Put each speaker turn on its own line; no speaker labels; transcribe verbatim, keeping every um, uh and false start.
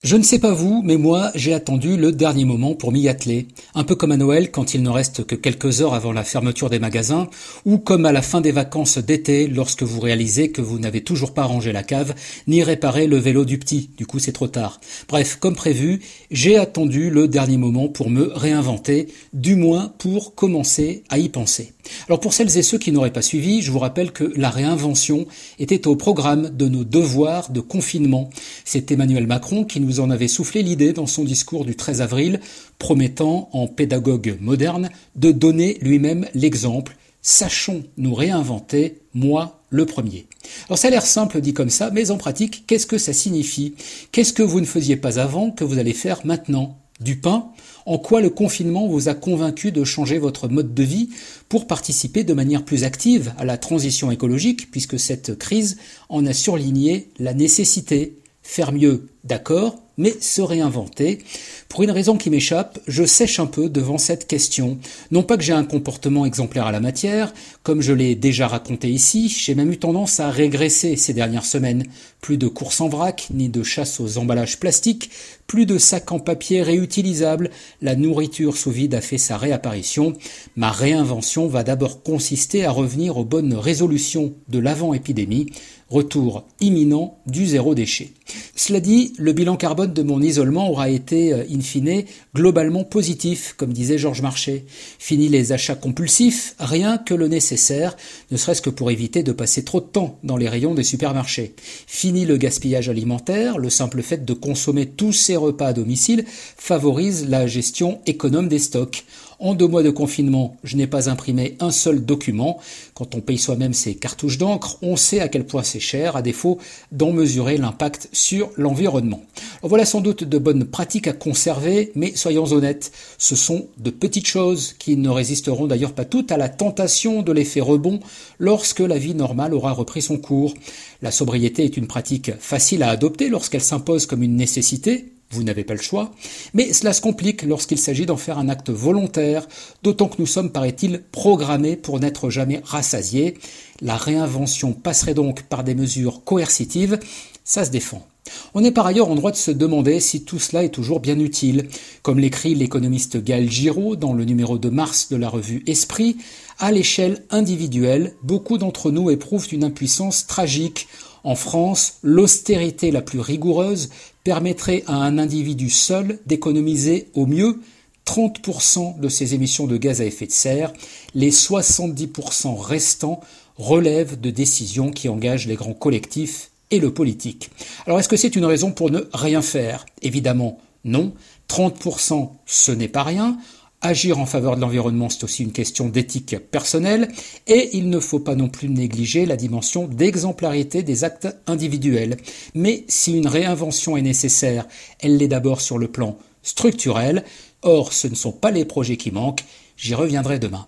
Je ne sais pas vous, mais moi, j'ai attendu le dernier moment pour m'y atteler. Un peu comme à Noël, quand il ne reste que quelques heures avant la fermeture des magasins, ou comme à la fin des vacances d'été, lorsque vous réalisez que vous n'avez toujours pas rangé la cave, ni réparé le vélo du petit. Du coup, c'est trop tard. Bref, comme prévu, j'ai attendu le dernier moment pour me réinventer, du moins pour commencer à y penser. Alors pour celles et ceux qui n'auraient pas suivi, je vous rappelle que la réinvention était au programme de nos devoirs de confinement. C'est Emmanuel Macron qui nous en avait soufflé l'idée dans son discours du treize avril, promettant, en pédagogue moderne, de donner lui-même l'exemple. Sachons nous réinventer, moi le premier. Alors ça a l'air simple dit comme ça, mais en pratique, qu'est-ce que ça signifie? Qu'est-ce que vous ne faisiez pas avant que vous allez faire maintenant? Du pain? En quoi le confinement vous a convaincu de changer votre mode de vie pour participer de manière plus active à la transition écologique, puisque cette crise en a surligné la nécessité? Faire mieux, d'accord, mais se réinventer. Pour une raison qui m'échappe, je sèche un peu devant cette question. Non pas que j'ai un comportement exemplaire à la matière, comme je l'ai déjà raconté ici, j'ai même eu tendance à régresser ces dernières semaines. Plus de courses en vrac, ni de chasse aux emballages plastiques, plus de sacs en papier réutilisables, la nourriture sous vide a fait sa réapparition. Ma réinvention va d'abord consister à revenir aux bonnes résolutions de l'avant-épidémie, retour imminent du zéro déchet. Cela dit, le bilan carbone de mon isolement aura été, in fine, globalement positif, comme disait Georges Marchais. Fini les achats compulsifs, rien que le nécessaire, ne serait-ce que pour éviter de passer trop de temps dans les rayons des supermarchés. Fini le gaspillage alimentaire, le simple fait de consommer tous ses repas à domicile favorise la gestion économe des stocks. En deux mois de confinement, je n'ai pas imprimé un seul document. Quand on paye soi-même ses cartouches d'encre, on sait à quel point c'est cher, à défaut d'en mesurer l'impact sur l'environnement. Voilà sans doute de bonnes pratiques à conserver, mais soyons honnêtes, ce sont de petites choses qui ne résisteront d'ailleurs pas toutes à la tentation de l'effet rebond lorsque la vie normale aura repris son cours. La sobriété est une pratique facile à adopter lorsqu'elle s'impose comme une nécessité. Vous n'avez pas le choix, mais cela se complique lorsqu'il s'agit d'en faire un acte volontaire, d'autant que nous sommes, paraît-il, programmés pour n'être jamais rassasiés. La réinvention passerait donc par des mesures coercitives, ça se défend. On est par ailleurs en droit de se demander si tout cela est toujours bien utile. Comme l'écrit l'économiste Gaël Giraud dans le numéro de mars de la revue Esprit, à l'échelle individuelle, beaucoup d'entre nous éprouvent une impuissance tragique. En France, l'austérité la plus rigoureuse permettrait à un individu seul d'économiser au mieux trente pour cent de ses émissions de gaz à effet de serre. Les soixante-dix pour cent restants relèvent de décisions qui engagent les grands collectifs et le politique. Alors est-ce que c'est une raison pour ne rien faire? Évidemment non. trente pour cent, ce n'est pas rien. Agir en faveur de l'environnement, c'est aussi une question d'éthique personnelle, et il ne faut pas non plus négliger la dimension d'exemplarité des actes individuels. Mais si une réinvention est nécessaire, elle l'est d'abord sur le plan structurel. Or, ce ne sont pas les projets qui manquent, j'y reviendrai demain.